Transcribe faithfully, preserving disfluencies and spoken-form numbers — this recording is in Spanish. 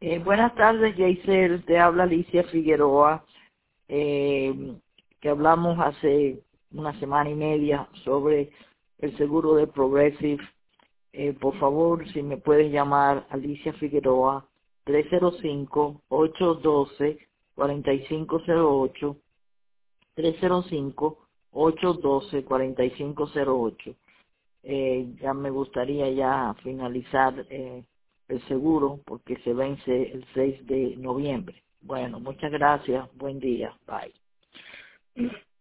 Eh, buenas tardes, Jaisel. Te habla Alicia Figueroa, eh, que hablamos hace una semana y media sobre el seguro de Progressive. Eh, por favor, si me puedes llamar, Alicia Figueroa, tres cero cinco, ocho uno dos, cuatro cinco cero ocho, tres cero cinco, ocho uno dos, cuatro cinco cero ocho. Eh, ya me gustaría ya finalizar eh, el seguro porque se vence el seis de noviembre. Bueno, muchas gracias. Buen día. Bye.